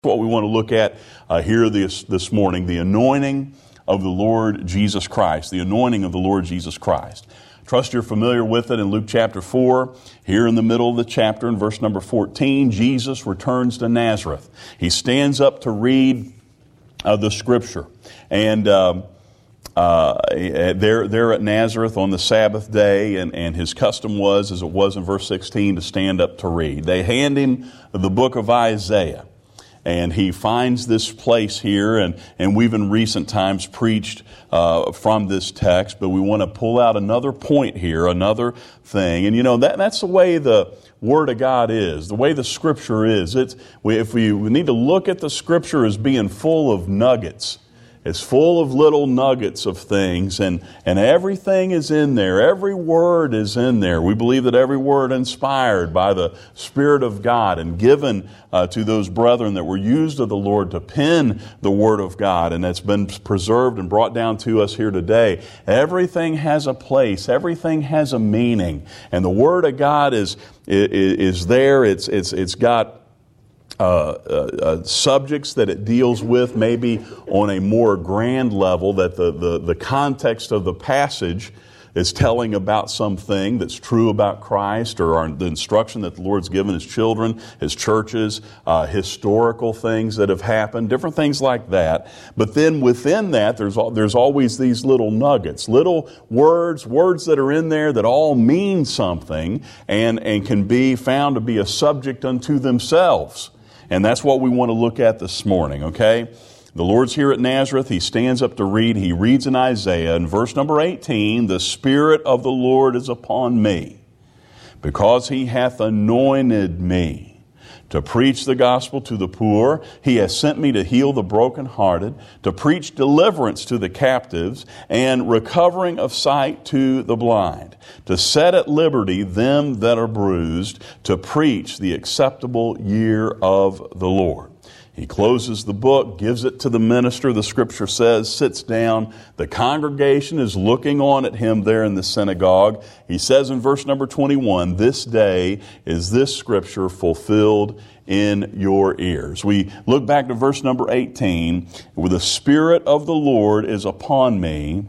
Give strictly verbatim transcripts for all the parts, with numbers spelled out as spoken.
What we want to look at uh, here this, this morning, the anointing of the Lord Jesus Christ, the anointing of the Lord Jesus Christ. Trust you're familiar with it in Luke chapter four. Here in the middle of the chapter, in verse number fourteen, Jesus returns to Nazareth. He stands up to read uh, the scripture. And um, uh, they're, they're at Nazareth on the Sabbath day, and, and his custom was, as it was in verse sixteen, to stand up to read. They hand him the book of Isaiah. And he finds this place here, and, and we've in recent times preached uh, from this text, but we want to pull out another point here, another thing. And you know, that that's the way the Word of God is, the way the Scripture is. It's we, if we, we need to look at the Scripture as being full of nuggets. It's full of little nuggets of things, and, and everything is in there. Every word is in there. We believe that every word inspired by the Spirit of God and given uh, to those brethren that were used of the Lord to pen the Word of God, and that's been preserved and brought down to us here today. Everything has a place. Everything has a meaning. And the Word of God is, is, is there. It's, it's, it's got Uh, uh, uh, subjects that it deals with, maybe on a more grand level, that the, the, the context of the passage is telling about something that's true about Christ, or our, the instruction that the Lord's given His children, His churches, uh, historical things that have happened, different things like that. But then within that, there's there's always these little nuggets, little words, words that are in there that all mean something and, and can be found to be a subject unto themselves. And that's what we want to look at this morning, okay? The Lord's here at Nazareth. He stands up to read. He reads in Isaiah. In verse number eighteen, the Spirit of the Lord is upon me, because He hath anointed me to preach the gospel to the poor. He has sent me to heal the brokenhearted, to preach deliverance to the captives, and recovering of sight to the blind, to set at liberty them that are bruised, to preach the acceptable year of the Lord. He closes the book, gives it to the minister, the Scripture says, sits down. The congregation is looking on at him there in the synagogue. He says in verse number twenty-one, this day is this Scripture fulfilled in your ears. We look back to verse number eighteen, where the Spirit of the Lord is upon me.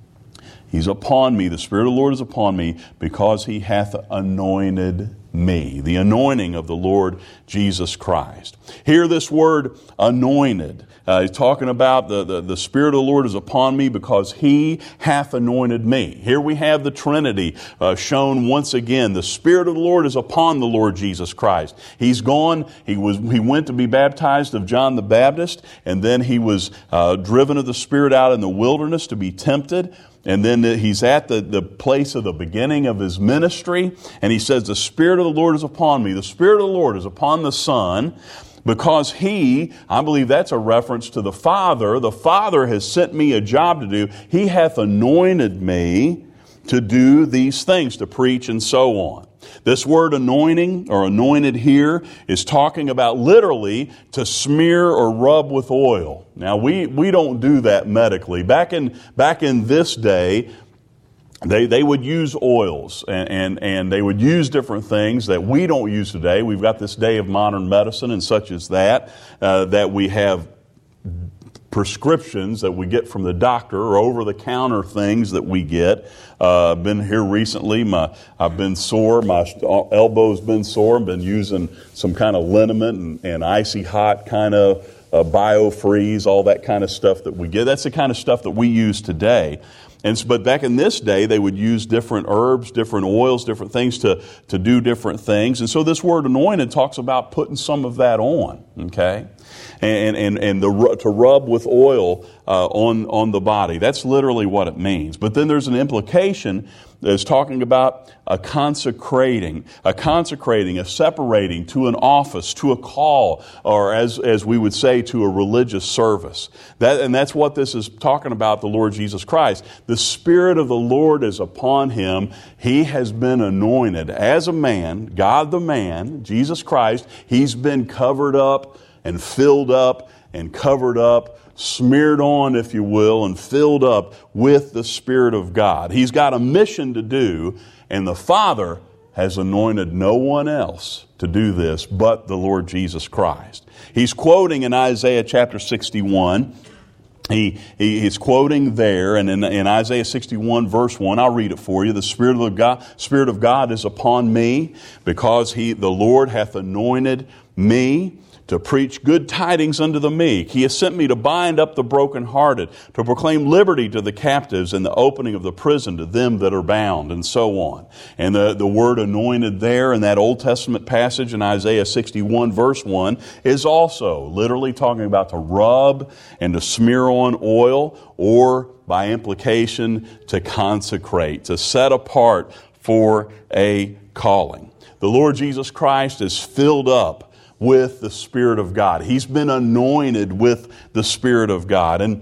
He's upon me. The Spirit of the Lord is upon me, because He hath anointed me. The anointing of the Lord Jesus Christ. Here this word anointed. Uh, he's talking about the, the, the Spirit of the Lord is upon me because He hath anointed me. Here we have the Trinity uh, shown once again. The Spirit of the Lord is upon the Lord Jesus Christ. He's gone. He was. He went to be baptized of John the Baptist, and then He was uh, driven of the Spirit out in the wilderness to be tempted. And then He's at the, the place of the beginning of His ministry. And He says, the Spirit of the Lord is upon me. The Spirit of the Lord is upon the Son, because He, I believe that's a reference to the Father. The Father has sent me a job to do. He hath anointed me to do these things, to preach and so on. This word anointing, or anointed here, is talking about literally to smear or rub with oil. Now, we, we don't do that medically. Back in, back in this day, They they would use oils, and, and, and they would use different things that we don't use today. We've got this day of modern medicine and such as that, uh, that we have prescriptions that we get from the doctor, or over-the-counter things that we get. Uh, I've been here recently. My I've been sore. My elbow's been sore. I've been using some kind of liniment and, and icy hot kind of uh, biofreeze, all that kind of stuff that we get. That's the kind of stuff that we use today. And so, but back in this day, they would use different herbs, different oils, different things to, to do different things. And so this word anointed talks about putting some of that on, okay? And and and the to rub with oil uh, on on the body. That's literally what it means. But then there's an implication that's talking about a consecrating, a consecrating, a separating to an office, to a call, or as as we would say, to a religious service. That and that's what this is talking about. The Lord Jesus Christ. The Spirit of the Lord is upon Him. He has been anointed as a man, God the man, Jesus Christ. He's been covered up and filled up and covered up, smeared on, if you will, and filled up with the Spirit of God. He's got a mission to do, and the Father has anointed no one else to do this but the Lord Jesus Christ. He's quoting in Isaiah chapter sixty-one. He, he he's quoting there, and in, in Isaiah sixty-one verse one, I'll read it for you. The Spirit of God, Spirit of God is upon me, because he, the Lord hath anointed me to preach good tidings unto the meek. He has sent me to bind up the brokenhearted, to proclaim liberty to the captives, and the opening of the prison to them that are bound, and so on. And the, the word anointed there in that Old Testament passage in Isaiah sixty-one verse one is also literally talking about to rub and to smear on oil, or by implication to consecrate, to set apart for a calling. The Lord Jesus Christ is filled up with the Spirit of God. He's been anointed with the Spirit of God. And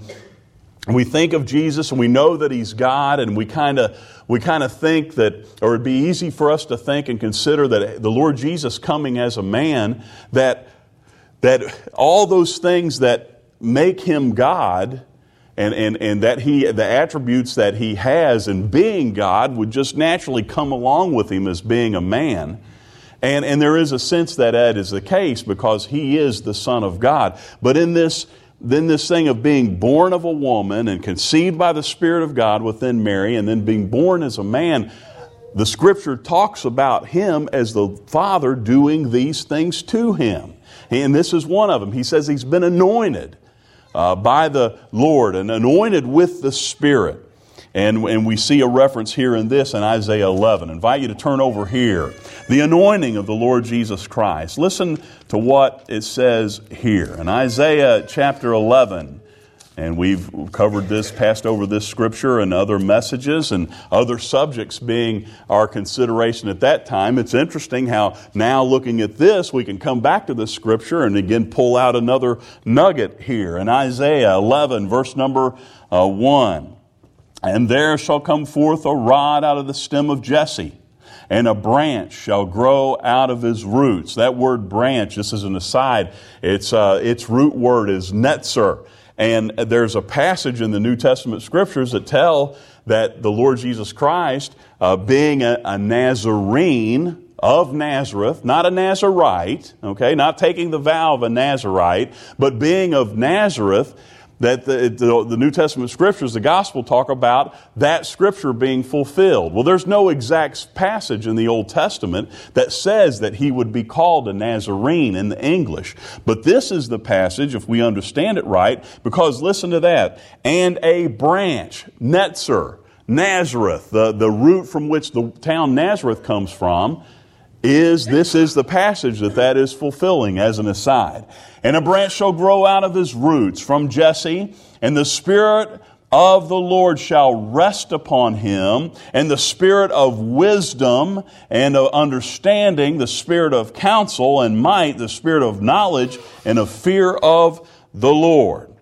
we think of Jesus and we know that He's God, and we kind of we kind of think that, or it'd be easy for us to think and consider that the Lord Jesus coming as a man, that that all those things that make Him God, and, and, and that He, the attributes that He has in being God, would just naturally come along with Him as being a man. And, and there is a sense that that is the case, because He is the Son of God. But in this, then this thing of being born of a woman and conceived by the Spirit of God within Mary, and then being born as a man, the Scripture talks about Him as the Father doing these things to Him. And this is one of them. He says He's been anointed uh, by the Lord, and anointed with the Spirit. And, and we see a reference here in this in Isaiah eleven. I invite you to turn over here. The anointing of the Lord Jesus Christ. Listen to what it says here in Isaiah chapter eleven. And we've covered this, passed over this scripture and other messages and other subjects being our consideration at that time. It's interesting how now, looking at this, we can come back to this scripture and again pull out another nugget here in Isaiah eleven, verse number uh, one. And there shall come forth a rod out of the stem of Jesse, and a branch shall grow out of his roots. That word branch, just as an aside, its, uh, its root word is netzer. And there's a passage in the New Testament Scriptures that tell that the Lord Jesus Christ, uh, being a, a Nazarene of Nazareth, not a Nazarite, okay, not taking the vow of a Nazarite, but being of Nazareth, that the, the, the New Testament Scriptures, the Gospel, talk about that Scripture being fulfilled. Well, there's no exact passage in the Old Testament that says that he would be called a Nazarene in the English. But this is the passage, if we understand it right, because listen to that. And a branch, netzer, Nazareth, the, the root from which the town Nazareth comes from, is, this is the passage that that is fulfilling as an aside. And a branch shall grow out of his roots from Jesse, and the Spirit of the Lord shall rest upon him, and the Spirit of wisdom and of understanding, the Spirit of counsel and might, the Spirit of knowledge and of fear of the Lord.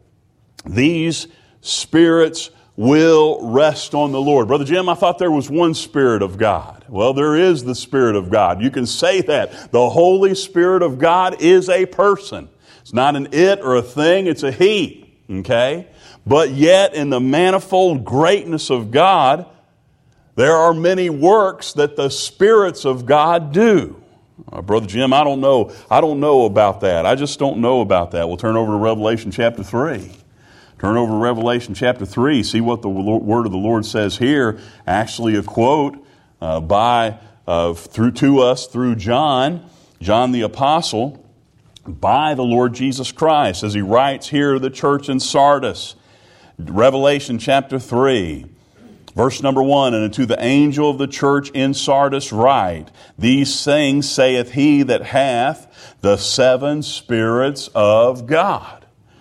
These spirits will rest on the Lord. Brother Jim, I thought there was one Spirit of God. Well, there is the Spirit of God. You can say that. The Holy Spirit of God is a person. It's not an it or a thing, it's a he. Okay? But yet, in the manifold greatness of God, there are many works that the spirits of God do. Uh, Brother Jim, I don't know. I don't know about that. I just don't know about that. We'll turn over to Revelation chapter three. Turn over to Revelation chapter three, see what the word of the Lord says here. Actually a quote uh, by, uh, through to us through John, John the Apostle, by the Lord Jesus Christ, as he writes here to the church in Sardis. Revelation chapter three, verse number one, and unto the angel of the church in Sardis write, these things saith he that hath the seven spirits of God.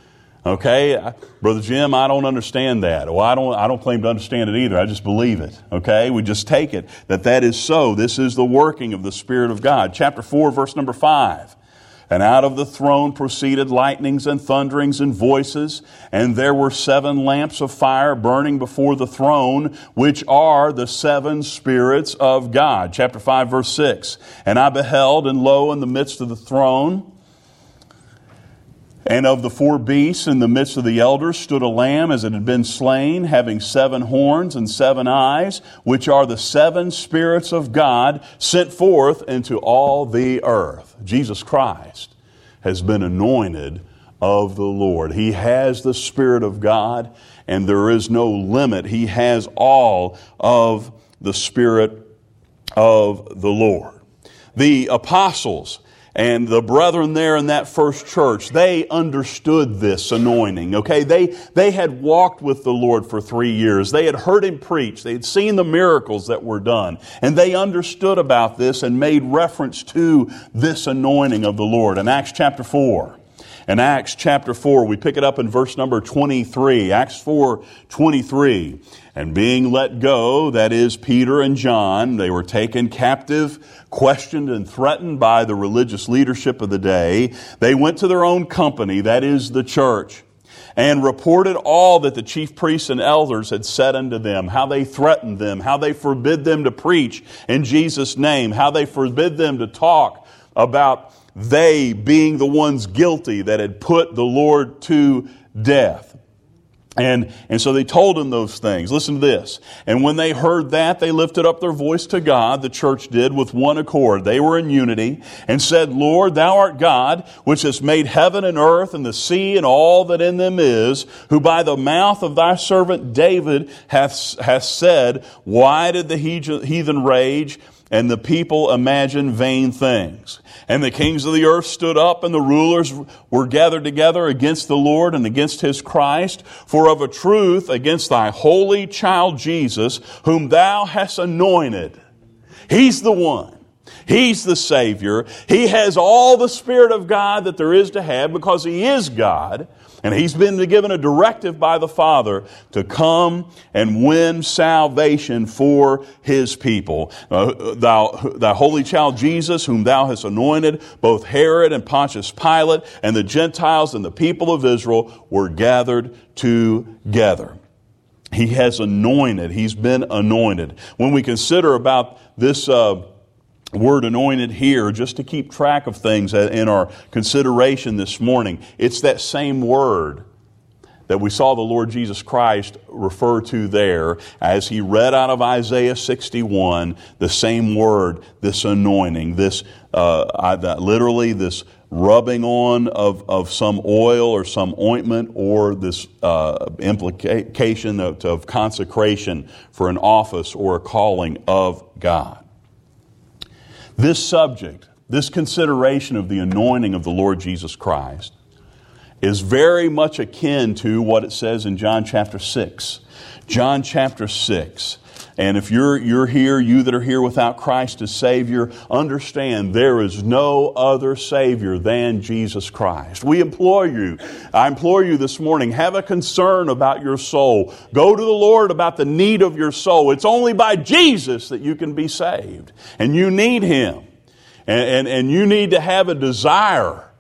Okay, Brother Jim, I don't understand that. Well, I don't, I don't claim to understand it either. I just believe it. Okay, we just take it that that is so. This is the working of the Spirit of God. Chapter four, verse number five. And out of the throne proceeded lightnings and thunderings and voices, and there were seven lamps of fire burning before the throne, which are the seven spirits of God. Chapter five, verse six. And I beheld, and lo, in the midst of the throne, And of the four beasts in the midst of the elders stood a lamb as it had been slain, having seven horns and seven eyes, which are the seven spirits of God sent forth into all the earth. Jesus Christ has been anointed of the Lord. He has the Spirit of God, and there is no limit. He has all of the Spirit of the Lord. The apostles and the brethren there in that first church, they understood this anointing, okay? They, they had walked with the Lord for three years. They had heard Him preach. They had seen the miracles that were done. And they understood about this and made reference to this anointing of the Lord. In Acts chapter four, in Acts chapter four, we pick it up in verse number twenty-three. Acts four twenty-three. And being let go, that is Peter and John, they were taken captive, questioned and threatened by the religious leadership of the day. They went to their own company, that is the church, and reported all that the chief priests and elders had said unto them, how they threatened them, how they forbid them to preach in Jesus' name, how they forbid them to talk about they being the ones guilty that had put the Lord to death. And, and so they told him those things. Listen to this. And when they heard that, they lifted up their voice to God, the church did, with one accord. They were in unity and said, Lord, Thou art God, which hast made heaven and earth and the sea and all that in them is, who by the mouth of Thy servant David hath, hath said, why did the heathen rage and the people imagine vain things? And the kings of the earth stood up, and the rulers were gathered together against the Lord and against His Christ. For of a truth, against Thy holy child Jesus, whom Thou hast anointed. He's the one. He's the Savior. He has all the Spirit of God that there is to have because He is God. And He's been given a directive by the Father to come and win salvation for His people. Uh, thou, thy holy child Jesus, whom Thou hast anointed, both Herod and Pontius Pilate, and the Gentiles and the people of Israel were gathered together. He has anointed. He's been anointed. When we consider about this uh, word anointed here, just to keep track of things in our consideration this morning, it's that same word that we saw the Lord Jesus Christ refer to there as He read out of Isaiah sixty-one, the same word, this anointing, this uh, literally this rubbing on of, of some oil or some ointment, or this uh, implication of, of consecration for an office or a calling of God. This subject, this consideration of the anointing of the Lord Jesus Christ is very much akin to what it says in John chapter six. John chapter six. And if you're, you're here, you that are here without Christ as Savior, understand there is no other Savior than Jesus Christ. We implore you, I implore you this morning, have a concern about your soul. Go to the Lord about the need of your soul. It's only by Jesus that you can be saved. And you need Him. And, and, and you need to have a desire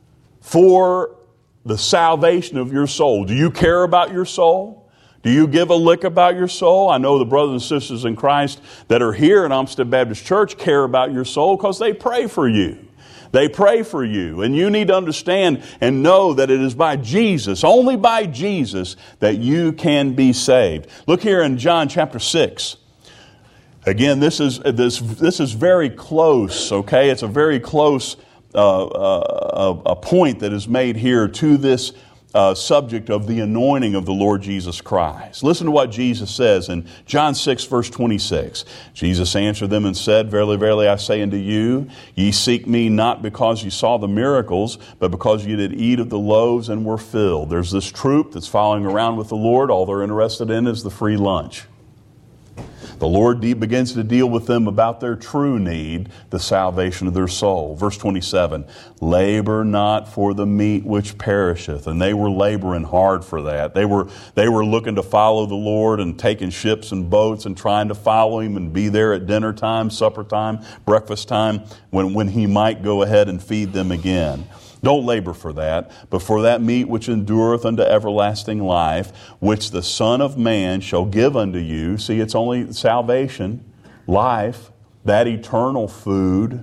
for the salvation of your soul. Do you care about your soul? Do you give a lick about your soul? I know the brothers and sisters in Christ that are here in Olmsted Baptist Church care about your soul because they pray for you. They pray for you. And you need to understand and know that it is by Jesus, only by Jesus, that you can be saved. Look here in John chapter six. Again, this is this this is very close, okay? It's a very close uh, uh, a point that is made here to this Uh, subject of the anointing of the Lord Jesus Christ. Listen to what Jesus says in John six, verse twenty-six. Jesus answered them and said, Verily, verily, I say unto you, ye seek me not because ye saw the miracles, but because ye did eat of the loaves and were filled. There's this troop that's following around with the Lord. All they're interested in is the free lunch. The Lord de- begins to deal with them about their true need, the salvation of their soul. Verse twenty-seven, labor not for the meat which perisheth. And they were laboring hard for that. They were, they were looking to follow the Lord and taking ships and boats and trying to follow Him and be there at dinner time, supper time, breakfast time, when, when He might go ahead and feed them again. Don't labor for that, but for that meat which endureth unto everlasting life, which the Son of Man shall give unto you. See, it's only salvation, life, that eternal food,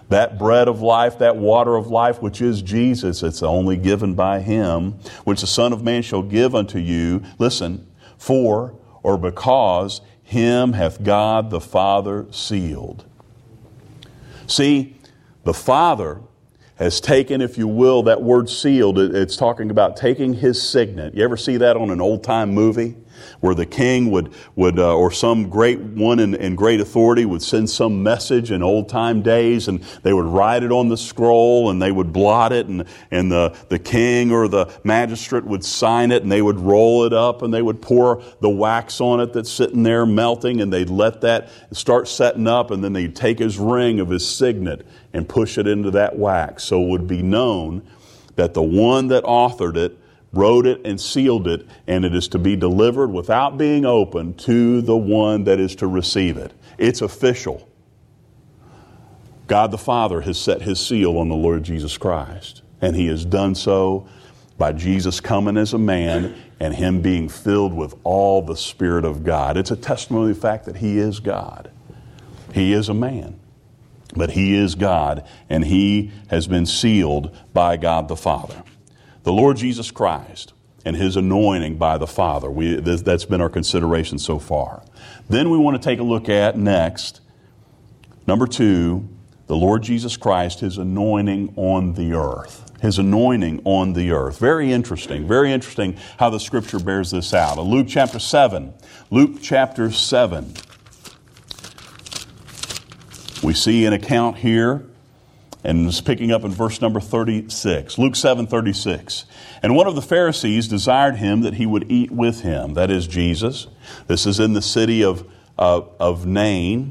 That bread of life, that water of life, which is Jesus, it's only given by Him, which the Son of Man shall give unto you, listen, for or because Him hath God the Father sealed. See, the Father has taken, if you will, that word sealed, it's talking about taking His signet. You ever see that on an old-time movie? Where the king would, would uh, or some great one in, in great authority would send some message in old-time days, and they would write it on the scroll, and they would blot it, and, and the, the king or the magistrate would sign it, and they would roll it up, and they would pour the wax on it that's sitting there melting, and they'd let that start setting up, and then they'd take his ring of his signet and push it into that wax, so it would be known that the one that authored it wrote it and sealed it, and it is to be delivered without being opened to the one that is to receive it. It's official. God the Father has set His seal on the Lord Jesus Christ, and He has done so by Jesus coming as a man and Him being filled with all the Spirit of God. It's a testimony of the fact that He is God. He is a man, but He is God, and He has been sealed by God the Father. The Lord Jesus Christ and His anointing by the Father. We, that's been our consideration so far. Then we want to take a look at next, number two, the Lord Jesus Christ, His anointing on the earth. His anointing on the earth. Very interesting. Very interesting how the Scripture bears this out. In Luke chapter seven. Luke chapter seven. We see an account here. And it's picking up in verse number thirty-six. Luke seven thirty-six. And one of the Pharisees desired Him that He would eat with him. That is Jesus. This is in the city of, uh, of Nain.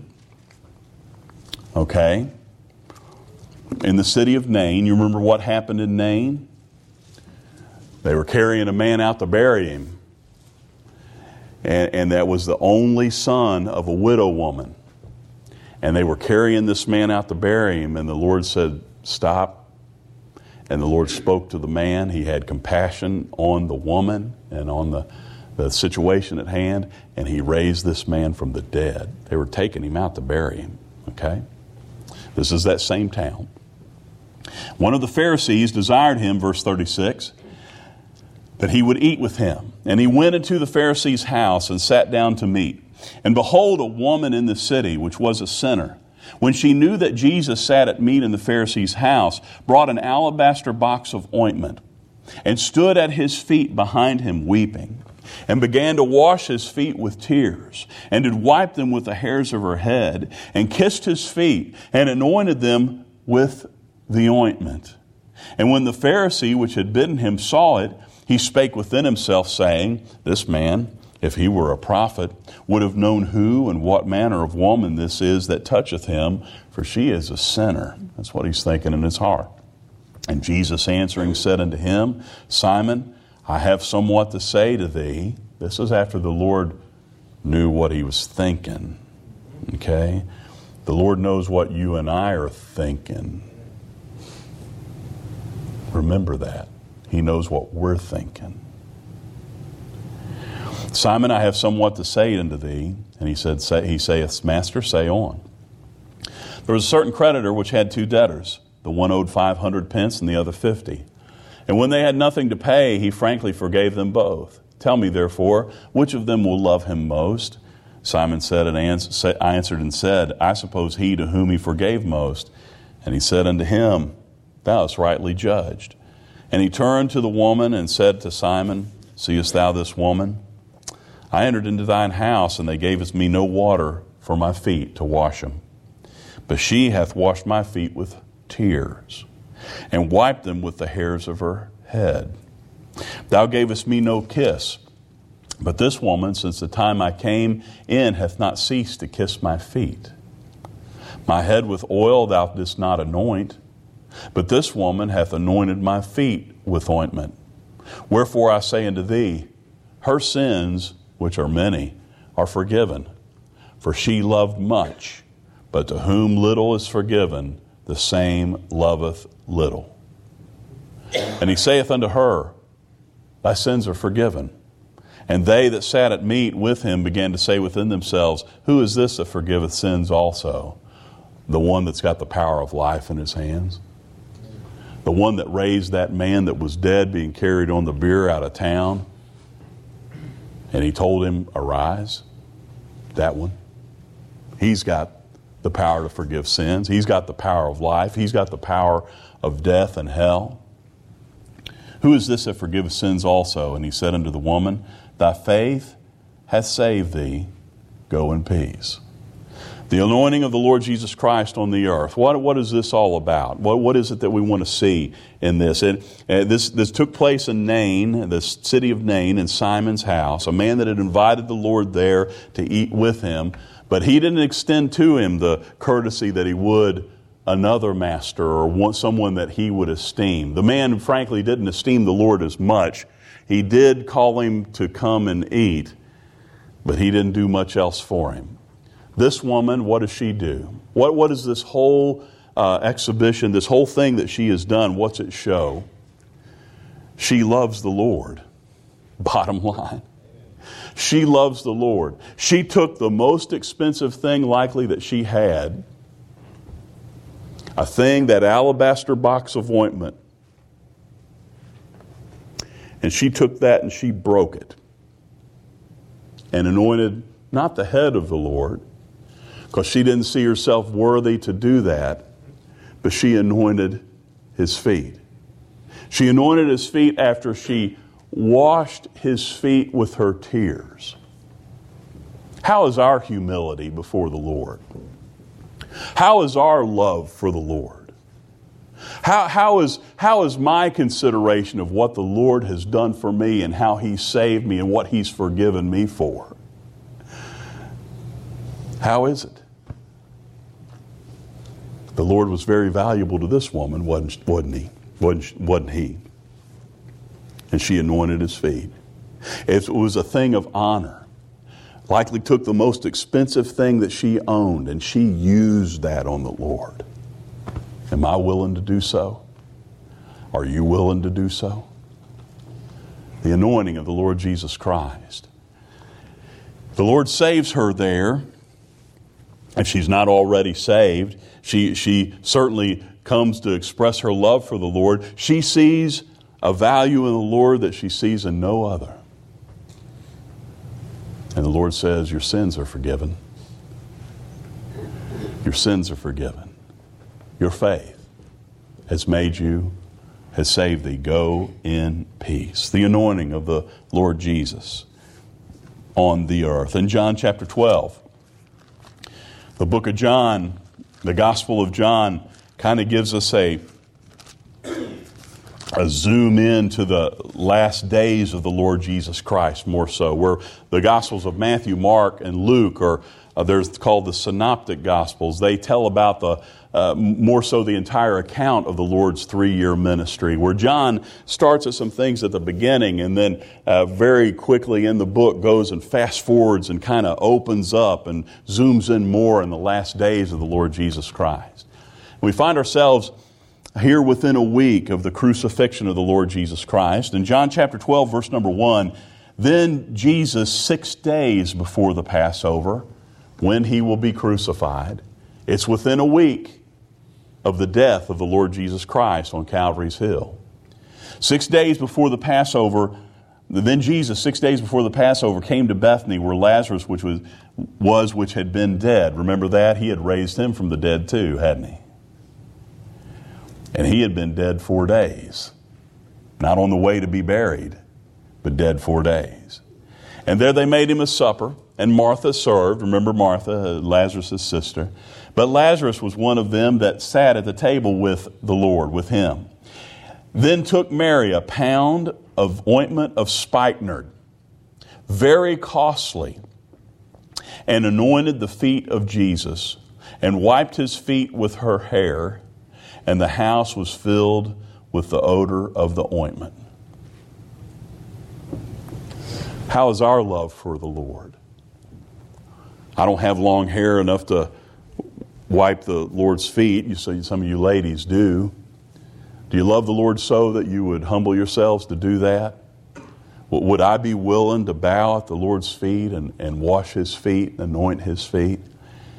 Okay. In the city of Nain. You remember what happened in Nain? They were carrying a man out to bury him. And, and that was the only son of a widow woman. And they were carrying this man out to bury him, and the Lord said, stop. And the Lord spoke to the man. He had compassion on the woman and on the, the situation at hand, and He raised this man from the dead. They were taking him out to bury him. Okay? This is that same town. One of the Pharisees desired Him, verse thirty-six, that He would eat with him. And he went into the Pharisee's house and sat down to meat. And behold, a woman in the city, which was a sinner, when she knew that Jesus sat at meat in the Pharisee's house, brought an alabaster box of ointment, and stood at His feet behind Him weeping, and began to wash His feet with tears, and did wipe them with the hairs of her head, and kissed His feet, and anointed them with the ointment. And when the Pharisee which had bidden him saw it, he spake within himself, saying, This man, if he were a prophet, would have known who and what manner of woman this is that toucheth him, for she is a sinner. That's what he's thinking in his heart. And Jesus answering said unto him, Simon, I have somewhat to say to thee. This is after the Lord knew what he was thinking. Okay? The Lord knows what you and I are thinking. Remember that. He knows what we're thinking. Simon, I have somewhat to say unto thee. And he said, say, he saith, Master, say on. There was a certain creditor which had two debtors. The one owed five hundred pence and the other fifty. And when they had nothing to pay, he frankly forgave them both. Tell me, therefore, which of them will love him most? Simon said and answered, I answered and said, I suppose he to whom he forgave most. And he said unto him, Thou hast rightly judged. And he turned to the woman and said to Simon, Seest thou this woman? I entered into thine house, and they gave me no water for my feet to wash them. But she hath washed my feet with tears, and wiped them with the hairs of her head. Thou gavest me no kiss, but this woman, since the time I came in, hath not ceased to kiss my feet. My head with oil thou didst not anoint, but this woman hath anointed my feet with ointment. Wherefore I say unto thee, her sins, which are many, are forgiven. For she loved much, but to whom little is forgiven, the same loveth little. And he saith unto her, Thy sins are forgiven. And they that sat at meat with him began to say within themselves, Who is this that forgiveth sins also? The one that's got the power of life in his hands. The one that raised that man that was dead being carried on the bier out of town. And he told him, arise. That one. He's got the power to forgive sins. He's got the power of life. He's got the power of death and hell. Who is this that forgiveth sins also? And he said unto the woman, thy faith hath saved thee. Go in peace. The anointing of the Lord Jesus Christ on the earth. What, what is this all about? What, what is it that we want to see in this? And, and this, this took place in Nain, the city of Nain, in Simon's house. A man that had invited the Lord there to eat with him. But he didn't extend to him the courtesy that he would another master or one, someone that he would esteem. The man, frankly, didn't esteem the Lord as much. He did call him to come and eat, but he didn't do much else for him. This woman, what does she do? What, what is this whole uh, exhibition, this whole thing that she has done, what's it show? She loves the Lord. Bottom line. She loves the Lord. She took the most expensive thing likely that she had, a thing, that alabaster box of ointment, and she took that and she broke it and anointed not the head of the Lord, because she didn't see herself worthy to do that, but she anointed his feet. She anointed his feet after she washed his feet with her tears. How is our humility before the Lord? How is our love for the Lord? How, how, is, how is my consideration of what the Lord has done for me and how He saved me and what He's forgiven me for? How is it? The Lord was very valuable to this woman, wasn't, wasn't he? Wasn't, wasn't he? And she anointed his feet. It was a thing of honor. Likely took the most expensive thing that she owned and she used that on the Lord. Am I willing to do so? Are you willing to do so? The anointing of the Lord Jesus Christ. The Lord saves her there. If she's not already saved, she, she certainly comes to express her love for the Lord. She sees a value in the Lord that she sees in no other. And the Lord says, your sins are forgiven. Your sins are forgiven. Your faith has made you, has saved thee. Go in peace. The anointing of the Lord Jesus on the earth. In John chapter twelve, the book of John, the Gospel of John, kind of gives us a, a zoom in to the last days of the Lord Jesus Christ more so. Where the Gospels of Matthew, Mark, and Luke are uh, there's called the Synoptic Gospels. They tell about the uh, more so the entire account of the Lord's three-year ministry. Where John starts at some things at the beginning and then uh, very quickly in the book goes and fast forwards and kind of opens up and zooms in more in the last days of the Lord Jesus Christ. We find ourselves here within a week of the crucifixion of the Lord Jesus Christ. In John chapter twelve, verse number one, then Jesus, six days before the Passover, when He will be crucified, it's within a week of the death of the Lord Jesus Christ on Calvary's Hill. Six days before the Passover, then Jesus, six days before the Passover, came to Bethany where Lazarus, which was, was which had been dead. Remember that? He had raised him from the dead too, hadn't he? And he had been dead four days. Not on the way to be buried, but dead four days. And there they made him a supper, and Martha served. Remember Martha, Lazarus' sister. But Lazarus was one of them that sat at the table with the Lord, with him. Then took Mary a pound of ointment of spikenard, very costly, and anointed the feet of Jesus, and wiped his feet with her hair, and the house was filled with the odor of the ointment. How is our love for the Lord? I don't have long hair enough to wipe the Lord's feet. You say some of you ladies do. Do you love the Lord so that you would humble yourselves to do that? Would I be willing to bow at the Lord's feet and, and wash His feet and anoint His feet?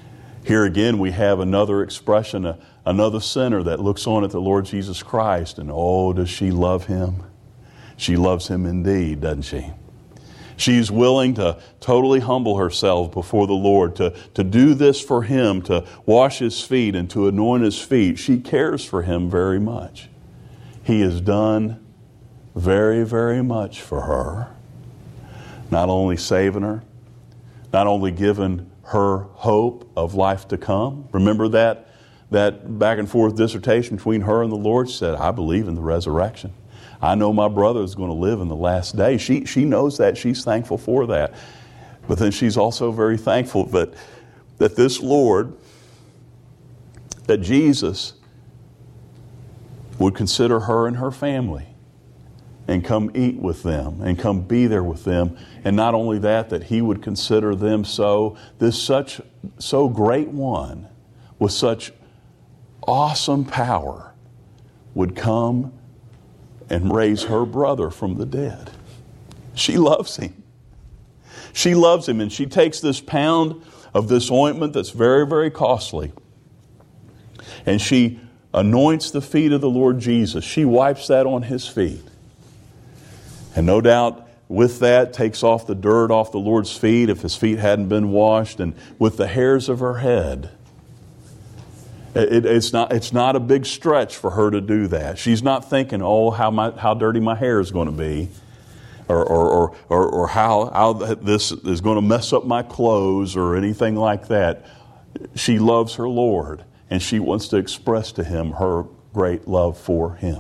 Here again we have another expression, a, another sinner that looks on at the Lord Jesus Christ, and oh, does she love Him? She loves Him indeed, doesn't she? She's willing to totally humble herself before the Lord, to, to do this for Him, to wash His feet and to anoint His feet. She cares for Him very much. He has done very, very much for her. Not only saving her, not only giving her hope of life to come. Remember that, that back and forth dissertation between her and the Lord? She said, I believe in the resurrection. I know my brother is going to live in the last day. She, she knows that. She's thankful for that. But then she's also very thankful that, that this Lord, that Jesus would consider her and her family and come eat with them and come be there with them. And not only that, that He would consider them so, this such so great one with such awesome power would come and raise her brother from the dead. She loves Him. She loves Him, and she takes this pound of this ointment that's very, very costly, and she anoints the feet of the Lord Jesus. She wipes that on His feet. And no doubt with that takes off the dirt off the Lord's feet if His feet hadn't been washed, and with the hairs of her head. It, it's not, it's not a big stretch for her to do that. She's not thinking, oh, how my, how dirty my hair is going to be, or, or, or, or, or how, how this is going to mess up my clothes or anything like that. She loves her Lord, and she wants to express to Him her great love for Him.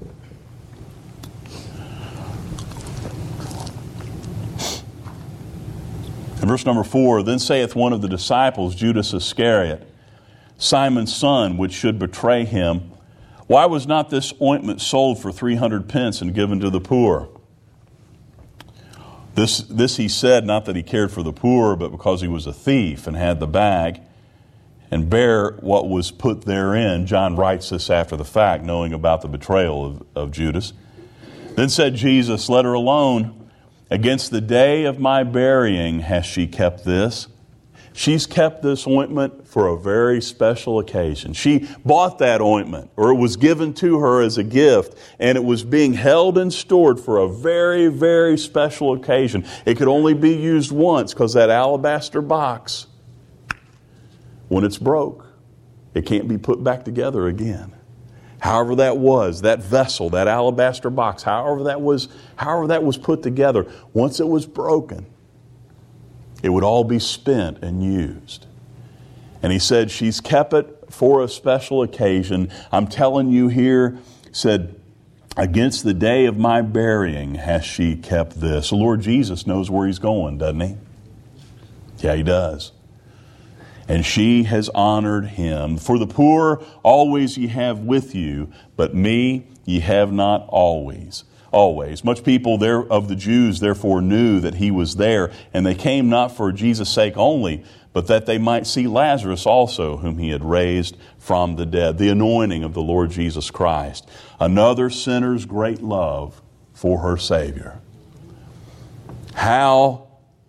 In verse number four, then saith one of the disciples, Judas Iscariot, Simon's son, which should betray Him, why was not this ointment sold for three hundred pence and given to the poor? This, this he said, not that He cared for the poor, but because He was a thief and had the bag and bare what was put therein. John writes this after the fact, knowing about the betrayal of, of Judas. Then said Jesus, let her alone. Against the day of my burying has she kept this. She's kept this ointment for a very special occasion. She bought that ointment, or it was given to her as a gift, and it was being held and stored for a very, very special occasion. It could only be used once because that alabaster box, when it's broke, it can't be put back together again. However that was, that vessel, that alabaster box, however that was, however that was put together, once it was broken, it would all be spent and used. And He said, she's kept it for a special occasion. I'm telling you here, said, against the day of my burying has she kept this. The Lord Jesus knows where He's going, doesn't He? Yeah, He does. And she has honored Him. For the poor always ye have with you, but me ye have not always. Always. Much people there of the Jews therefore knew that He was there, and they came not for Jesus' sake only, but that they might see Lazarus also, whom He had raised from the dead. The anointing of the Lord Jesus Christ. Another sinner's great love for her Savior. How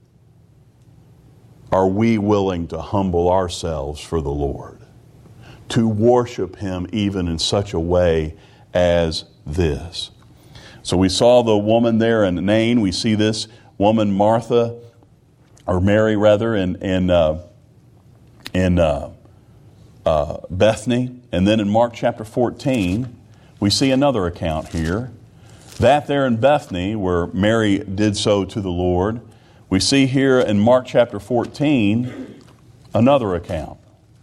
are we willing to humble ourselves for the Lord? To worship Him even in such a way as this. So we saw the woman there in Nain. We see this woman, Martha, or Mary rather, in in uh, in uh, uh, Bethany, and then in Mark chapter fourteen, we see another account here. That there in Bethany, where Mary did so to the Lord, we see here in Mark chapter fourteen another account.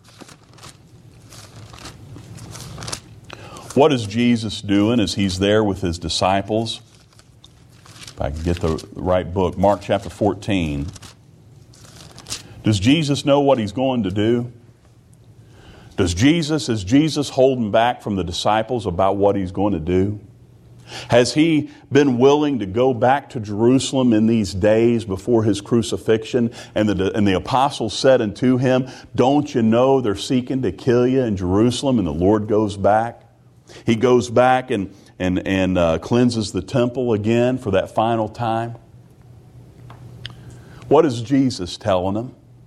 What is Jesus doing as He's there with His disciples? If I can get the right book, Mark chapter fourteen. Does Jesus know what He's going to do? Does Jesus, is Jesus holding back from the disciples about what He's going to do? Has He been willing to go back to Jerusalem in these days before His crucifixion? And the, and the apostles said unto Him, don't you know they're seeking to kill you in Jerusalem? And the Lord goes back. He goes back and, and, and uh, cleanses the temple again for that final time. What is Jesus telling them?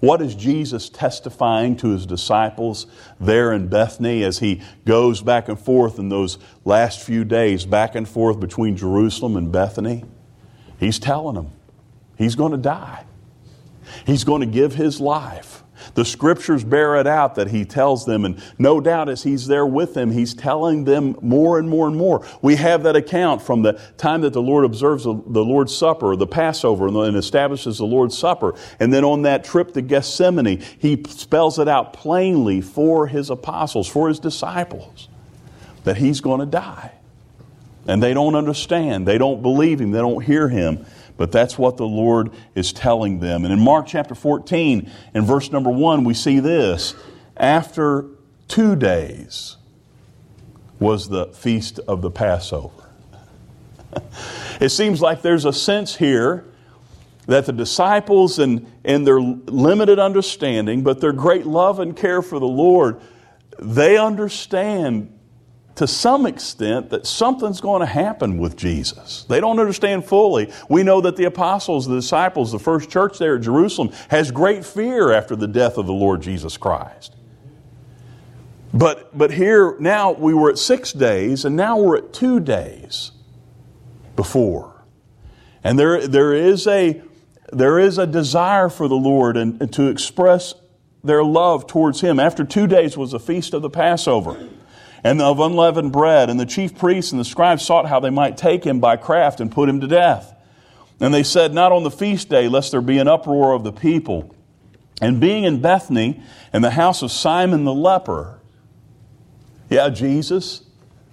What is Jesus testifying to his disciples there in Bethany as he goes back and forth in those last few days, back and forth between Jerusalem and Bethany? He's telling them he's going to die. He's going to give his life. The scriptures bear it out that he tells them, and no doubt as he's there with them, he's telling them more and more and more. We have that account from the time that the Lord observes the Lord's Supper, the Passover, and establishes the Lord's Supper. And then on that trip to Gethsemane, he spells it out plainly for his apostles, for his disciples, that he's going to die. And they don't understand. They don't believe him. They don't hear him. But that's what the Lord is telling them. And in Mark chapter fourteen, in verse number one, we see this. After two days was the feast of the Passover. It seems like there's a sense here that the disciples and, and their limited understanding, but their great love and care for the Lord, they understand to some extent that something's going to happen with Jesus. They don't understand fully. We know that the apostles, the disciples, the first church there at Jerusalem has great fear after the death of the Lord Jesus Christ. But, but here, now we were at six days and now we're at two days before. And there, there is a, there is a desire for the Lord and, and to express their love towards Him. After two days was the feast of the Passover and of unleavened bread. And the chief priests and the scribes sought how they might take him by craft and put him to death. And they said, not on the feast day, lest there be an uproar of the people. And being in Bethany, in the house of Simon the leper. Yeah, Jesus.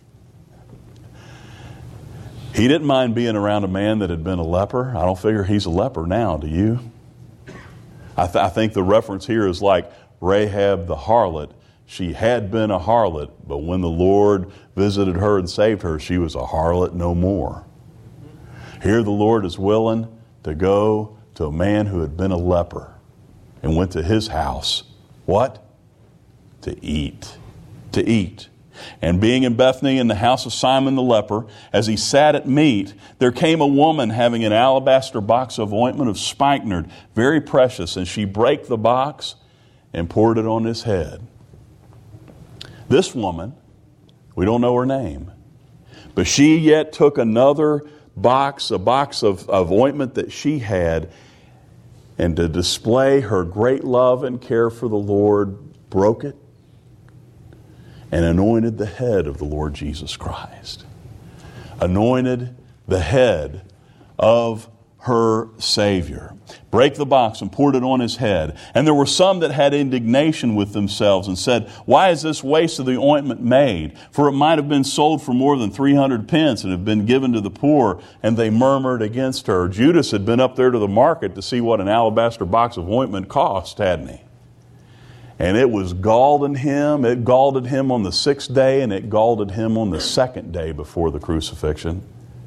He didn't mind being around a man that had been a leper. I don't figure he's a leper now, do you? I, th- I think the reference here is like Rahab the harlot. She had been a harlot, but when the Lord visited her and saved her, she was a harlot no more. Here the Lord is willing to go to a man who had been a leper and went to his house. What? To eat. To eat. And being in Bethany in the house of Simon the leper, as he sat at meat, there came a woman having an alabaster box of ointment of spikenard, very precious, and she brake the box and poured it on his head. This woman, we don't know her name, but she yet took another box, a box of, of ointment that she had, and to display her great love and care for the Lord, broke it and anointed the head of the Lord Jesus Christ. Anointed the head of her Savior. Brake the box and poured it on his head. And there were some that had indignation with themselves and said, why is this waste of the ointment made? For it might have been sold for more than three hundred pence and have been given to the poor. And they murmured against her. Judas had been up there to the market to see what an alabaster box of ointment cost, hadn't he? And it was galled him. It galled him on the sixth day, and it galled him on the second day before the crucifixion.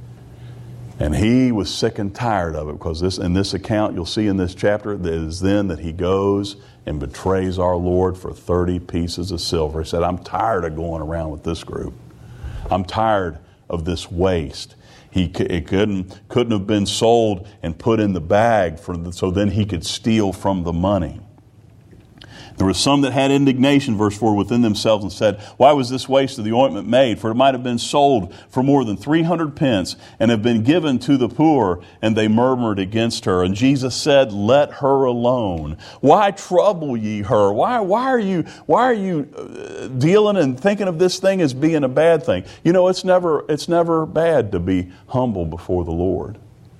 And he was sick and tired of it, because this, in this account, you'll see in this chapter, that it is then that he goes and betrays our Lord for thirty pieces of silver. He said, I'm tired of going around with this group. I'm tired of this waste. He it couldn't, couldn't have been sold and put in the bag for the, so then he could steal from the money. There were some that had indignation, verse four, within themselves and said, why was this waste of the ointment made? For it might have been sold for more than three hundred pence and have been given to the poor. And they murmured against her. And Jesus said, let her alone. Why trouble ye her? Why, why are you, why are you dealing and thinking of this thing as being a bad thing? You know, it's never, it's never bad to be humble before the Lord.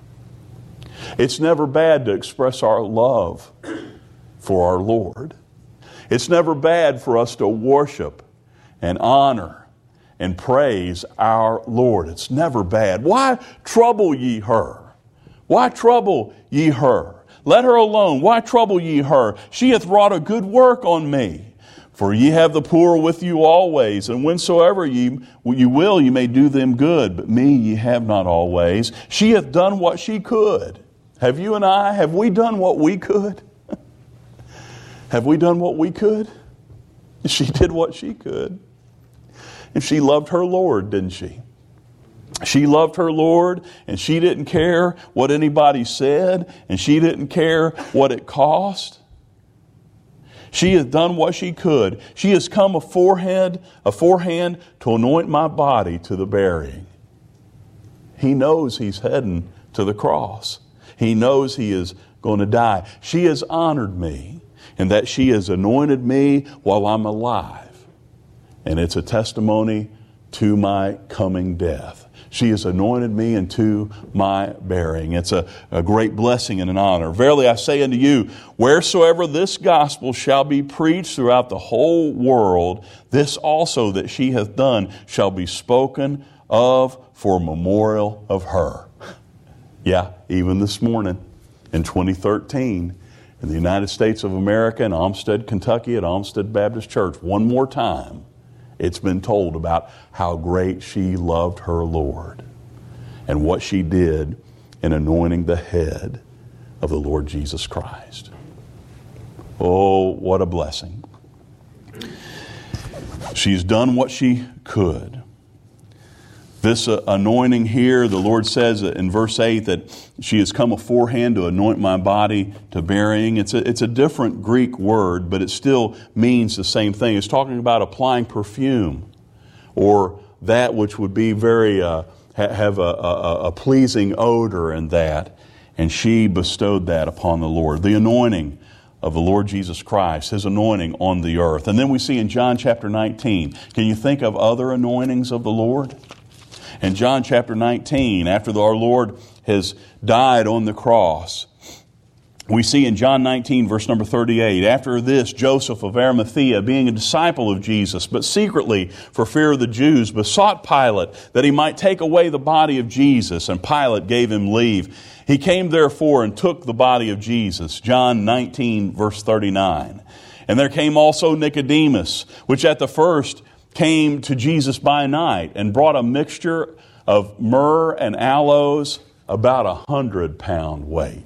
It's never bad to express our love for our Lord. It's never bad for us to worship and honor and praise our Lord. It's never bad. Why trouble ye her? Why trouble ye her? Let her alone. Why trouble ye her? She hath wrought a good work on me. For ye have the poor with you always, and whensoever ye, you will, you may do them good. But me ye have not always. She hath done what she could. Have you and I, have we done what we could? Have we done what we could? She did what she could. And she loved her Lord, didn't she? She loved her Lord, and she didn't care what anybody said, and she didn't care what it cost. She has done what she could. She has come aforehand, aforehand to anoint my body to the burying. He knows he's heading to the cross. He knows he is going to die. She has honored me in that she has anointed me while I'm alive. And it's a testimony to my coming death. She has anointed me into my burying. It's a, a great blessing and an honor. Verily I say unto you, wheresoever this gospel shall be preached throughout the whole world, this also that she hath done shall be spoken of for memorial of her. Yeah, even this morning in twenty thirteen, in the United States of America, in Olmsted, Kentucky, at Olmsted Baptist Church, one more time, it's been told about how great she loved her Lord and what she did in anointing the head of the Lord Jesus Christ. Oh, what a blessing. She's done what she could. This uh, anointing here, the Lord says in verse eight that she has come aforehand to anoint my body to burying. It's a, it's a different Greek word, but it still means the same thing. It's talking about applying perfume or that which would be very, uh, ha- have a, a, a pleasing odor and that. And she bestowed that upon the Lord. The anointing of the Lord Jesus Christ, His anointing on the earth. And then we see in John chapter nineteen, can you think of other anointings of the Lord? In John chapter nineteen, after our Lord has died on the cross, we see in John nineteen, verse number thirty-eight, after this, Joseph of Arimathea, being a disciple of Jesus, but secretly for fear of the Jews, besought Pilate that he might take away the body of Jesus, and Pilate gave him leave. He came therefore and took the body of Jesus. John nineteen, verse thirty-nine. And there came also Nicodemus, which at the first came to Jesus by night and brought a mixture of myrrh and aloes, about a hundred pound weight.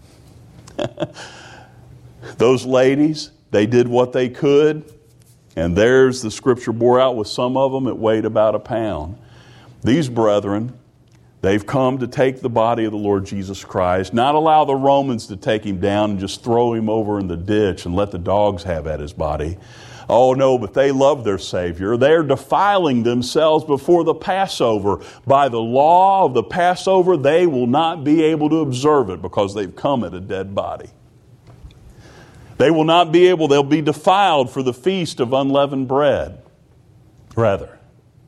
Those ladies, they did what they could, and there's the scripture bore out with some of them, it weighed about a pound. These brethren, they've come to take the body of the Lord Jesus Christ, not allow the Romans to take him down and just throw him over in the ditch and let the dogs have at his body. Oh no, but they love their Savior. They're defiling themselves before the Passover. By the law of the Passover, they will not be able to observe it because they've come at a dead body. They will not be able, they'll be defiled for the feast of unleavened bread, rather.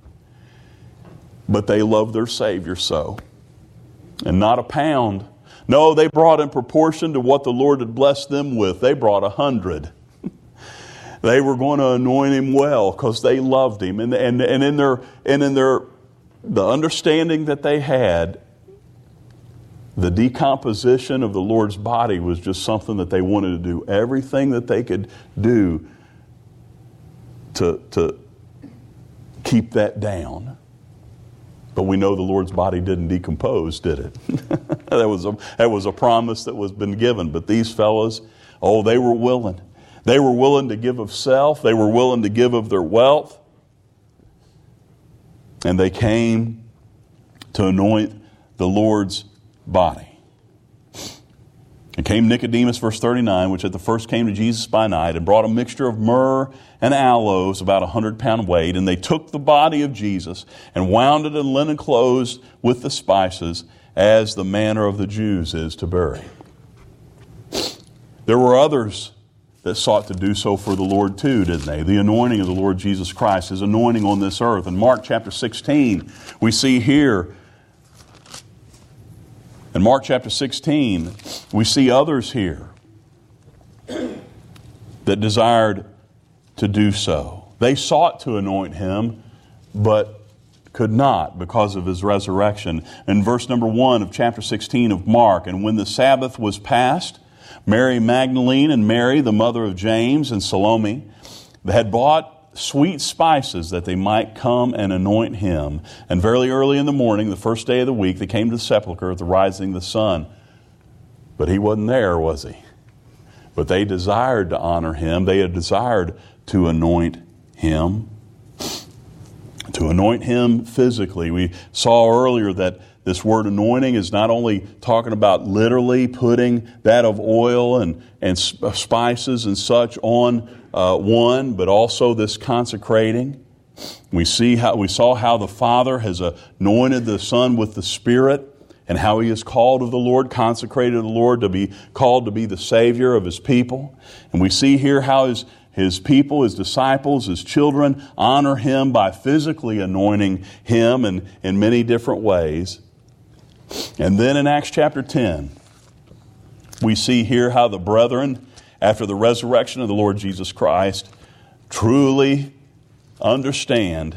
But they love their Savior so. And not a pound. No, they brought in proportion to what the Lord had blessed them with. They brought a hundred. They were going to anoint him well because they loved him. And, and, and in their and in their the understanding that they had, the decomposition of the Lord's body was just something that they wanted to do everything that they could do to, to keep that down. But we know the Lord's body didn't decompose, did it? that was a that was a promise that was been given. But these fellows, oh, they were willing. They were willing to give of self. They were willing to give of their wealth. And they came to anoint the Lord's body. And came Nicodemus, verse thirty-nine, which at the first came to Jesus by night, and brought a mixture of myrrh and aloes, about a hundred pound weight. And they took the body of Jesus and wound it in linen clothes with the spices, as the manner of the Jews is to bury. There were others that sought to do so for the Lord too, didn't they? The anointing of the Lord Jesus Christ, His anointing on this earth. In Mark chapter sixteen, we see here, in Mark chapter sixteen, we see others here that desired to do so. They sought to anoint Him, but could not because of His resurrection. In verse number one of chapter sixteen of Mark, and when the Sabbath was past, Mary Magdalene and Mary, the mother of James, and Salome, they had bought sweet spices that they might come and anoint him. And very early in the morning, the first day of the week, they came to the sepulchre at the rising of the sun. But he wasn't there, was he? But they desired to honor him. They had desired to anoint him. To anoint him physically. We saw earlier that this word anointing is not only talking about literally putting that of oil and, and spices and such on uh, one, but also this consecrating. We see how we saw how the Father has anointed the Son with the Spirit, and how He is called of the Lord, consecrated of the Lord, to be called to be the Savior of His people. And we see here how His, His people, His disciples, His children honor Him by physically anointing Him in, in many different ways. And then in Acts chapter ten, we see here how the brethren, after the resurrection of the Lord Jesus Christ, truly understand,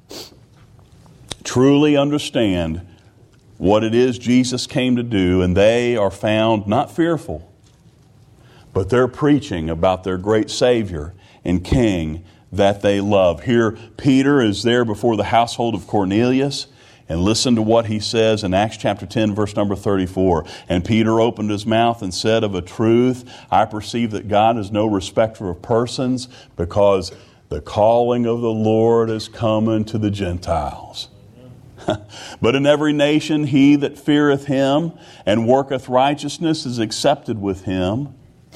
truly understand what it is Jesus came to do, and they are found not fearful, but they're preaching about their great Savior and King that they love. Here, Peter is there before the household of Cornelius, and listen to what he says in Acts chapter ten, verse number thirty-four. And Peter opened his mouth and said, "Of a truth, I perceive that God is no respecter of persons, because the calling of the Lord is coming to the Gentiles. But in every nation he that feareth Him and worketh righteousness is accepted with Him."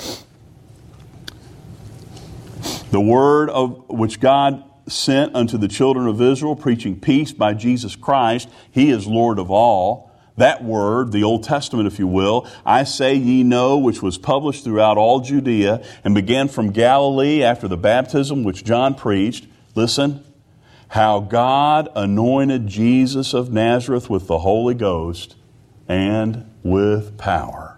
The word of which God sent unto the children of Israel, preaching peace by Jesus Christ, He is Lord of all. That word, the Old Testament, if you will, I say ye know, which was published throughout all Judea, and began from Galilee after the baptism which John preached. Listen, how God anointed Jesus of Nazareth with the Holy Ghost and with power.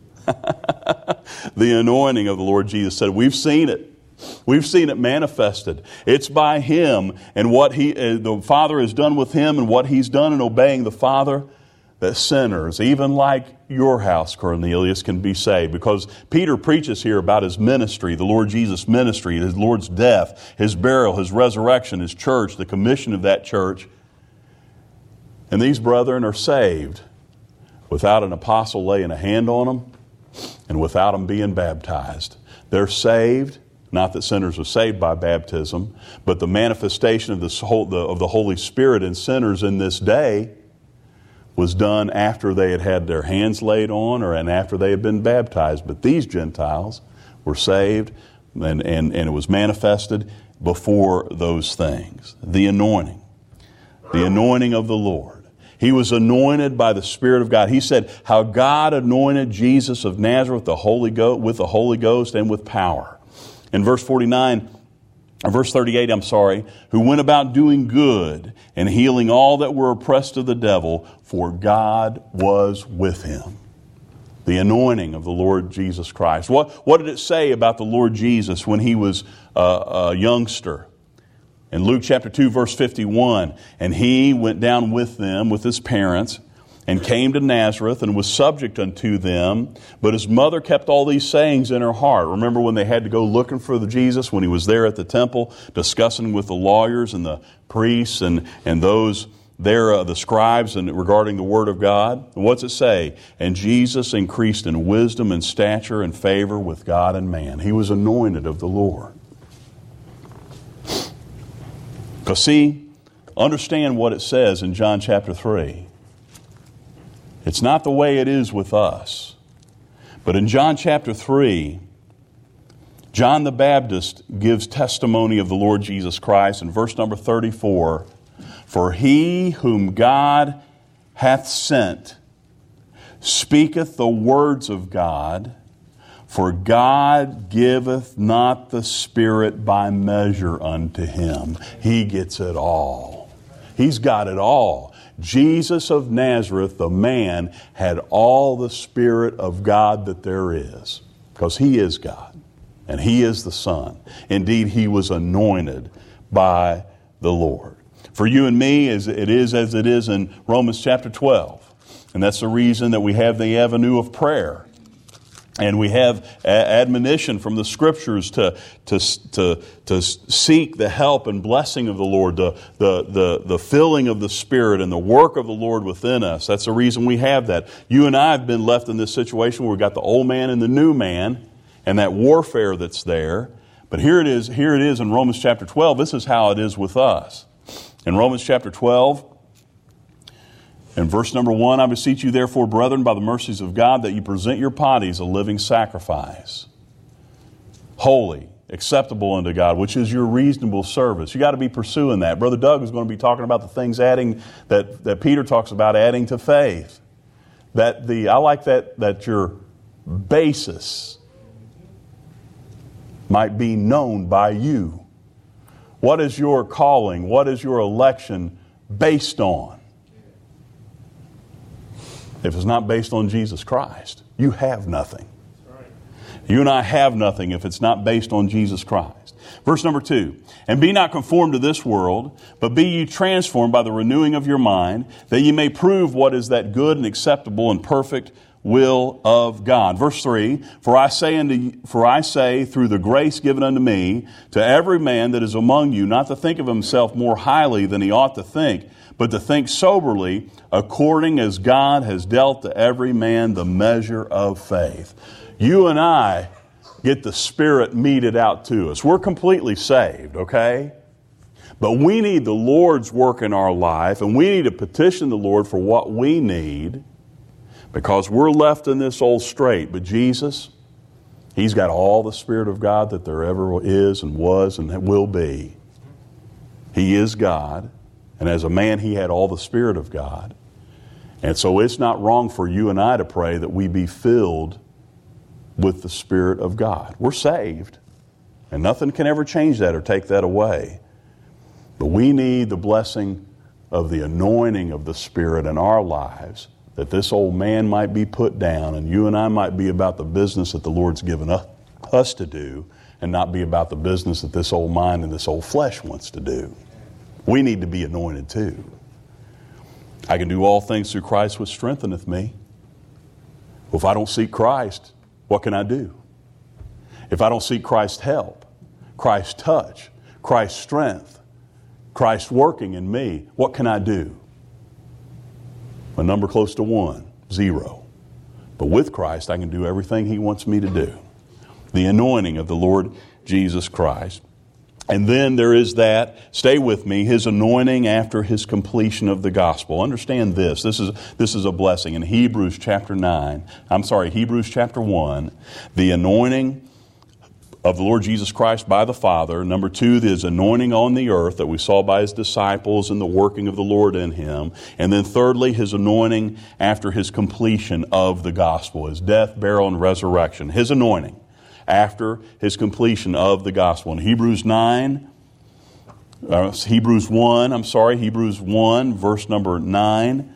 The anointing of the Lord Jesus said, we've seen it. We've seen it manifested. It's by Him and what He, uh, the Father has done with Him, and what He's done in obeying the Father, that sinners, even like your house, Cornelius, can be saved. Because Peter preaches here about His ministry, the Lord Jesus' ministry, His Lord's death, His burial, His resurrection, His church, the commission of that church. And these brethren are saved without an apostle laying a hand on them and without them being baptized. They're saved. Not that sinners are saved by baptism, but the manifestation of the, of the Holy Spirit in sinners in this day was done after they had had their hands laid on, or and after they had been baptized. But these Gentiles were saved, and, and, and it was manifested before those things. The anointing. The anointing of the Lord. He was anointed by the Spirit of God. He said how God anointed Jesus of Nazareth the Holy Ghost, with the Holy Ghost and with power. In verse forty-nine, or verse thirty-eight, I'm sorry, who went about doing good and healing all that were oppressed of the devil, for God was with him. The anointing of the Lord Jesus Christ. What, what did it say about the Lord Jesus when He was a, a youngster? In Luke chapter two, verse fifty-one, and He went down with them, with His parents, and came to Nazareth and was subject unto them. But His mother kept all these sayings in her heart. Remember when they had to go looking for the Jesus, when He was there at the temple, discussing with the lawyers and the priests and, and those there, uh, the scribes, and regarding the Word of God? What's it say? And Jesus increased in wisdom and stature and favor with God and man. He was anointed of the Lord. Because see, understand what it says in John chapter three. It's not the way it is with us. But in John chapter three, John the Baptist gives testimony of the Lord Jesus Christ in verse number thirty-four. For He whom God hath sent speaketh the words of God, for God giveth not the Spirit by measure unto Him. He gets it all. He's got it all. Jesus of Nazareth, the man, had all the Spirit of God that there is, because He is God and He is the Son. Indeed, He was anointed by the Lord. For you and me, as it is as it is in Romans chapter twelve. And that's the reason that we have the avenue of prayer. And we have admonition from the Scriptures to, to, to, to seek the help and blessing of the Lord, the, the, the, the filling of the Spirit and the work of the Lord within us. That's the reason we have that. You and I have been left in this situation where we've got the old man and the new man and that warfare that's there. But here it is, here it is in Romans chapter twelve. This is how it is with us. In Romans chapter twelve, In verse number one, I beseech you therefore, brethren, by the mercies of God, that you present your bodies a living sacrifice, holy, acceptable unto God, which is your reasonable service. You got to be pursuing that. Brother Doug is going to be talking about the things adding that, that Peter talks about adding to faith. That the I like that that your basis might be known by you. What is your calling? What is your election based on? If it's not based on Jesus Christ, you have nothing. You and I have nothing if it's not based on Jesus Christ. Verse number two, and be not conformed to this world, but be ye transformed by the renewing of your mind, that ye may prove what is that good and acceptable and perfect will of God. Verse three, for I say unto for I say through the grace given unto me, to every man that is among you, not to think of himself more highly than he ought to think, but to think soberly, according as God has dealt to every man the measure of faith. You and I get the Spirit meted out to us. We're completely saved, okay? But we need the Lord's work in our life, and we need to petition the Lord for what we need, because we're left in this old strait. But Jesus, He's got all the Spirit of God that there ever is and was and will be. He is God, and as a man He had all the Spirit of God. And so it's not wrong for you and I to pray that we be filled with the Spirit of God. We're saved, and nothing can ever change that or take that away. But we need the blessing of the anointing of the Spirit in our lives, that this old man might be put down and you and I might be about the business that the Lord's given us to do, and not be about the business that this old mind and this old flesh wants to do. We need to be anointed too. I can do all things through Christ which strengtheneth me. Well, if I don't seek Christ, what can I do? If I don't seek Christ's help, Christ's touch, Christ's strength, Christ working in me, what can I do? A number close to one, zero. But with Christ, I can do everything He wants me to do. The anointing of the Lord Jesus Christ. And then there is that, stay with me, His anointing after His completion of the gospel. Understand this. This is, this is a blessing. In Hebrews chapter nine, I'm sorry, Hebrews chapter one, the anointing of the Lord Jesus Christ by the Father. Number two, His anointing on the earth that we saw by His disciples and the working of the Lord in Him. And then thirdly, His anointing after His completion of the gospel, His death, burial, and resurrection. His anointing after His completion of the gospel. In Hebrews nine, uh, Hebrews one, I'm sorry, Hebrews one, verse number nine,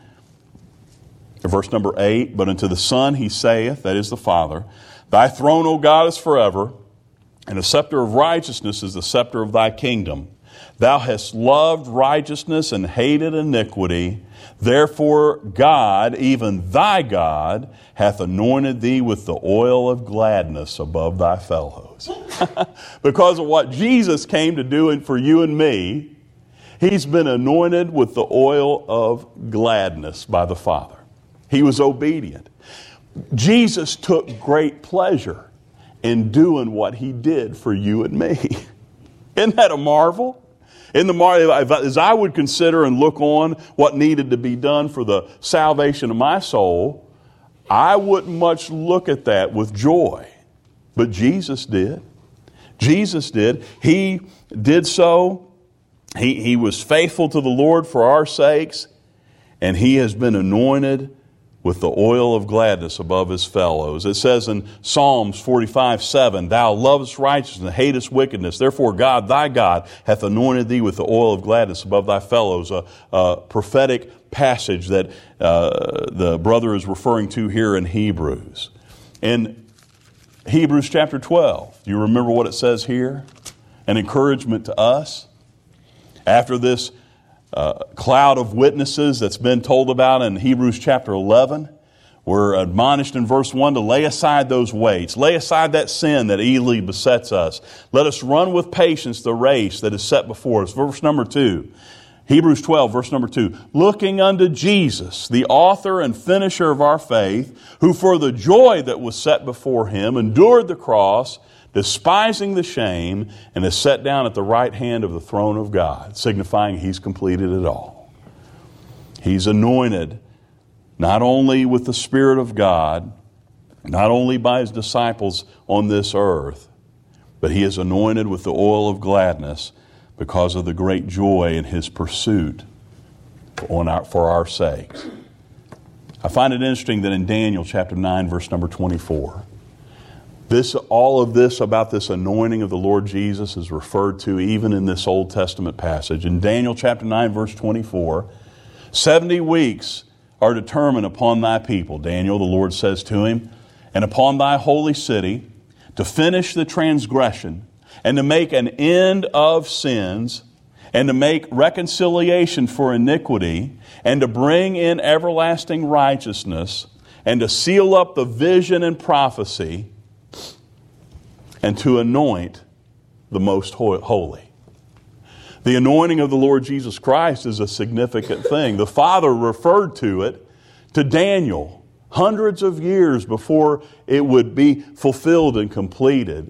verse number eight, but unto the Son He saith, that is the Father, Thy throne, O God, is forever, and the scepter of righteousness is the scepter of Thy kingdom. Thou hast loved righteousness and hated iniquity. Therefore God, even Thy God, hath anointed Thee with the oil of gladness above Thy fellows. Because of what Jesus came to do for you and me, He's been anointed with the oil of gladness by the Father. He was obedient. Jesus took great pleasure in doing what He did for you and me. Isn't that a marvel? In the mar- as I would consider and look on what needed to be done for the salvation of my soul, I wouldn't much look at that with joy. But Jesus did. Jesus did. He did so. He, he was faithful to the Lord for our sakes, and He has been anointed with the oil of gladness above His fellows. It says in Psalms forty-five seven, Thou lovest righteousness and hatest wickedness. Therefore God, Thy God, hath anointed Thee with the oil of gladness above Thy fellows. A, a prophetic passage that uh, the brother is referring to here in Hebrews. In Hebrews chapter twelve, do you remember what it says here? An encouragement to us. After this Uh, cloud of witnesses that's been told about in Hebrews chapter eleven. We're admonished in verse one to lay aside those weights. Lay aside that sin that easily besets us. Let us run with patience the race that is set before us. Verse number two. Hebrews twelve, verse number two. Looking unto Jesus, the author and finisher of our faith, who for the joy that was set before Him endured the cross, despising the shame, and is set down at the right hand of the throne of God, signifying He's completed it all. He's anointed not only with the Spirit of God, not only by his disciples on this earth, but he is anointed with the oil of gladness because of the great joy in his pursuit on our, for our sakes. I find it interesting that in Daniel chapter nine, verse number twenty-four, this, all of this about this anointing of the Lord Jesus is referred to even in this Old Testament passage. In Daniel chapter nine, verse twenty-four, seventy weeks are determined upon thy people, Daniel, the Lord says to him, and upon thy holy city, to finish the transgression, and to make an end of sins, and to make reconciliation for iniquity, and to bring in everlasting righteousness, and to seal up the vision and prophecy, and to anoint the most holy. The anointing of the Lord Jesus Christ is a significant thing. The Father referred to it to Daniel hundreds of years before it would be fulfilled and completed.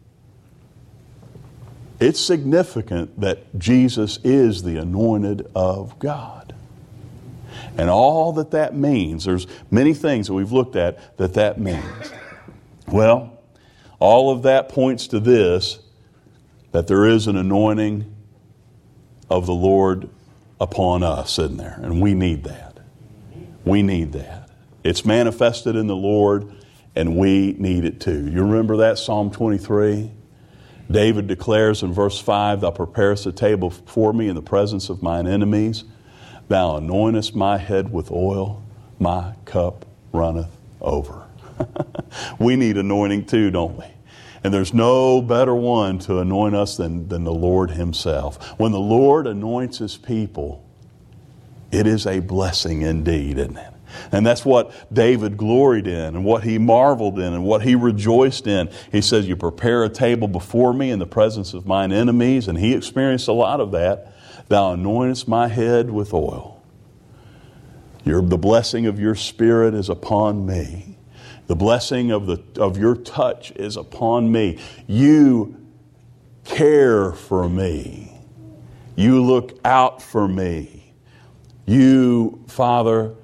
It's significant that Jesus is the anointed of God. And all that that means, there's many things that we've looked at that that means. Well, all of that points to this, that there is an anointing of the Lord upon us, isn't there? And we need that. We need that. It's manifested in the Lord, and we need it too. You remember that, Psalm twenty-three? David declares in verse five, Thou preparest a table before me in the presence of mine enemies. Thou anointest my head with oil, my cup runneth over. We need anointing too, don't we? And there's no better one to anoint us than, than the Lord himself. When the Lord anoints his people, it is a blessing indeed, isn't it? And that's what David gloried in, and what he marveled in, and what he rejoiced in. He says, You prepare a table before me in the presence of mine enemies. And he experienced a lot of that. Thou anointest my head with oil. Your, the blessing of your Spirit is upon me. The blessing of, the, of your touch is upon me. You care for me. You look out for me. You, Father,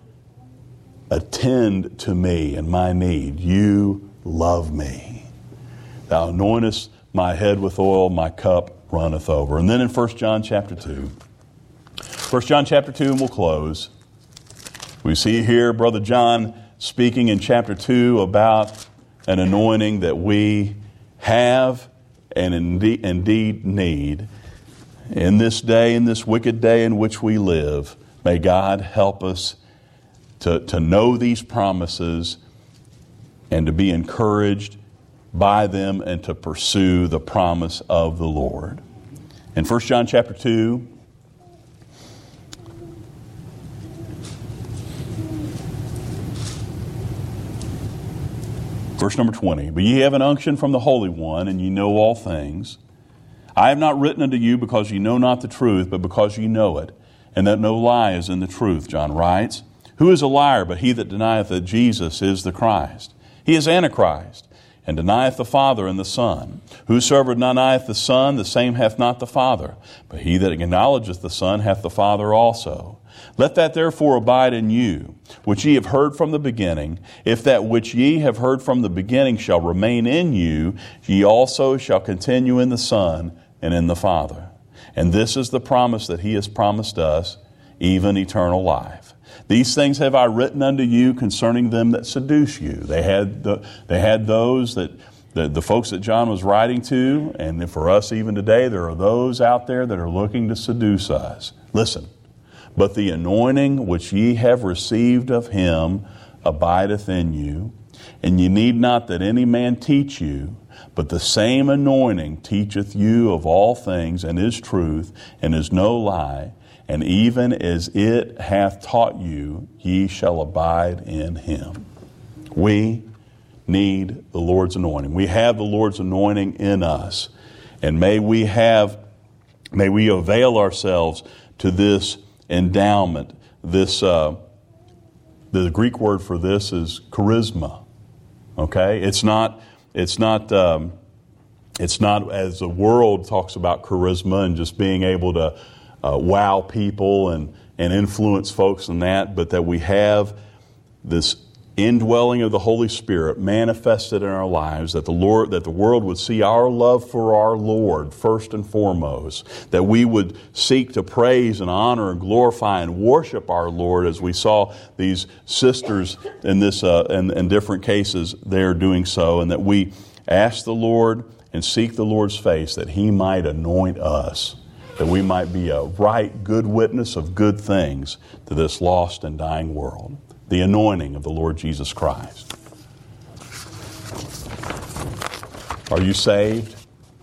attend to me and my need. You love me. Thou anointest my head with oil, my cup runneth over. And then in First John chapter two, First John chapter two, and we'll close. We see here Brother John speaking in chapter two about an anointing that we have and indeed, indeed need. In this day, in this wicked day in which we live, may God help us to, to know these promises and to be encouraged by them and to pursue the promise of the Lord. In First John chapter two, verse number twenty, But ye have an unction from the Holy One, and ye know all things. I have not written unto you because ye know not the truth, but because ye know it, and that no lie is in the truth, John writes. Who is a liar but he that denieth that Jesus is the Christ? He is Antichrist, and denieth the Father and the Son. Whosoever denieth the Son, the same hath not the Father. But he that acknowledgeth the Son hath the Father also. Let that therefore abide in you, which ye have heard from the beginning. If that which ye have heard from the beginning shall remain in you, ye also shall continue in the Son and in the Father. And this is the promise that he has promised us, even eternal life. These things have I written unto you concerning them that seduce you. They had the, they had those that the, the folks that John was writing to, and for us even today, there are those out there that are looking to seduce us. Listen, but the anointing which ye have received of him abideth in you, and ye need not that any man teach you, but the same anointing teacheth you of all things, and is truth, and is no lie. And even as it hath taught you, ye shall abide in him. We need the Lord's anointing. We have the Lord's anointing in us. And may we have, may we avail ourselves to this endowment. This, uh, the Greek word for this is charisma. Okay? It's not, it's not, um, it's not as the world talks about charisma and just being able to Uh, wow people and, and influence folks in that, but that we have this indwelling of the Holy Spirit manifested in our lives, that the Lord, that the world would see our love for our Lord first and foremost, that we would seek to praise and honor and glorify and worship our Lord, as we saw these sisters in this uh, in, in different cases there doing so, and that we ask the Lord and seek the Lord's face that He might anoint us, that we might be a right, good witness of good things to this lost and dying world. The anointing of the Lord Jesus Christ. Are you saved?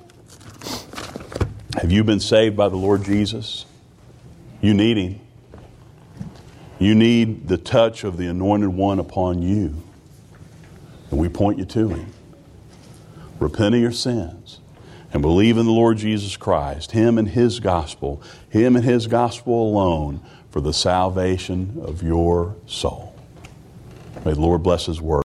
Have you been saved by the Lord Jesus? You need Him. You need the touch of the Anointed One upon you. And we point you to Him. Repent of your sins and believe in the Lord Jesus Christ, Him and His gospel, Him and His gospel alone, for the salvation of your soul. May the Lord bless His word.